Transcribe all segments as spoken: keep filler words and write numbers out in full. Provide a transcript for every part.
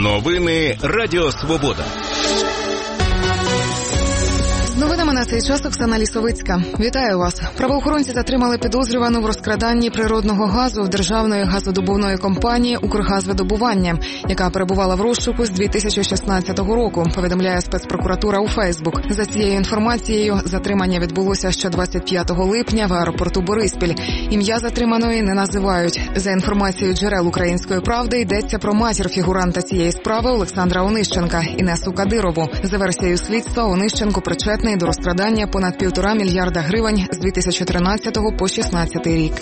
Новини Радіо Свобода. З новинами на цей час Оксана Лісовицька. Вітаю вас. Правоохоронці затримали підозрювану в розкраданні природного газу в державної газодобувної компанії «Укргазвидобування», яка перебувала в розшуку з дві тисячі шістнадцятого року, повідомляє спецпрокуратура у Фейсбук. За цією інформацією, затримання відбулося ще двадцять п'ятого липня в аеропорту Бориспіль. Ім'я затриманої не називають. За інформацією джерел «Української правди» йдеться про матір фігуранта цієї справи Олександра Онищенка, Інесу Кадирову. За версією слідства, Онищенко причетний до розкрадання понад півтора мільярда гривень з дві тисячі тринадцятого по шістнадцятий рік.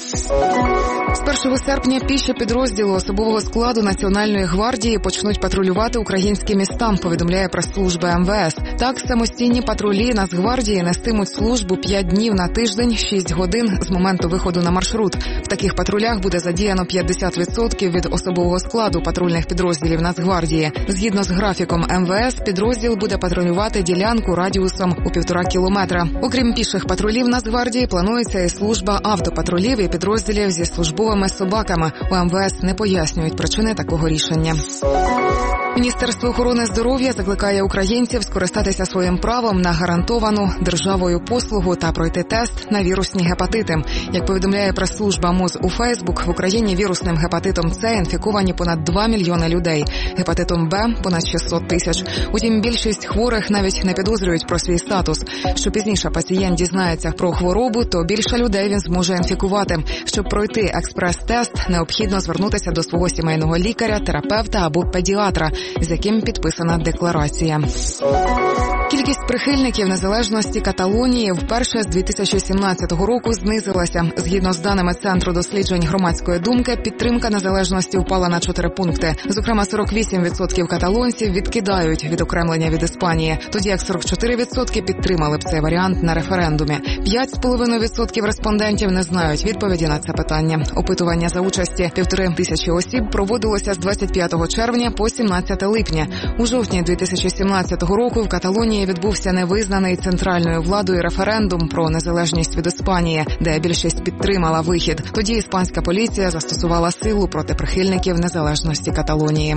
З першого серпня піші підрозділи особового складу Національної гвардії почнуть патрулювати українські міста, повідомляє прес-служба ем ве ес. Так, самостійні патрулі Нацгвардії нестимуть службу п'ять днів на тиждень, шість годин з моменту виходу на маршрут. В таких патрулях буде задіяно п'ятдесят відсотків від особового складу патрульних підрозділів Нацгвардії. Згідно з графіком ем ве ес, підрозділ буде патрулювати ділянку радіусом у півтора кілометра. Окрім піших патрулів Нацгвардії, планується і служба автопатрулів і підрозділів зі службовими собаками. У ем ве ес не пояснюють причини такого рішення. Міністерство охорони здоров'я закликає українців скористатися своїм правом на гарантовану державою послугу та пройти тест на вірусні гепатити. Як повідомляє прес-служба МОЗ у Фейсбук, в Україні вірусним гепатитом С інфіковані понад два мільйони людей, гепатитом Б – понад шістсот тисяч. Утім, більшість хворих навіть не підозрюють про свій статус. Що пізніше пацієнт дізнається про хворобу, то більше людей він зможе інфікувати. Щоб пройти експрес-тест, необхідно звернутися до свого сімейного лікаря, терапевта або педіатра, з яким підписана декларація. Кількість прихильників незалежності Каталонії вперше з дві тисячі сімнадцятого року знизилася. Згідно з даними Центру досліджень громадської думки, підтримка незалежності впала на чотири пункти. Зокрема, сорок вісім відсотків каталонців відкидають відокремлення від Іспанії, тоді як сорок чотири відсотки підтримали б цей варіант на референдумі. п'ять цілих п'ять десятих відсотка респондентів не знають відповіді на це питання. Опитування за участі півтори тисячі осіб проводилося з двадцять п'ятого червня по сімнадцяте липня. У жовтні дві тисячі сімнадцятого року в Каталонії відбувся невизнаний центральною владою референдум про незалежність від Іспанії, де більшість підтримала вихід. Тоді іспанська поліція застосувала силу проти прихильників незалежності Каталонії.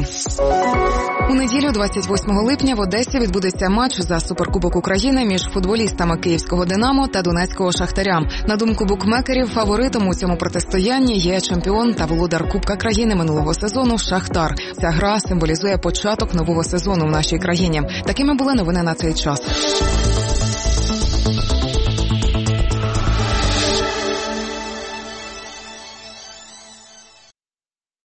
У неділю, двадцять восьмого липня, в Одесі відбудеться матч за Суперкубок України між футболістами Київського «Динамо» та Донецького «Шахтаря». На думку букмекерів, фаворитом у цьому протистоянні є чемпіон та володар Кубка країни минулого сезону «Шахтар». Ця гра символізує початок нового сезону в нашій країні. Такими були новини на цей час.